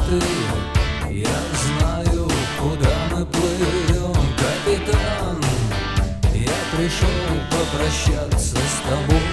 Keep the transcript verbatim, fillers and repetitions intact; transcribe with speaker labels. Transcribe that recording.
Speaker 1: ты, я знаю, куда мы плывем, капитан. Я пришел попрощаться с тобой.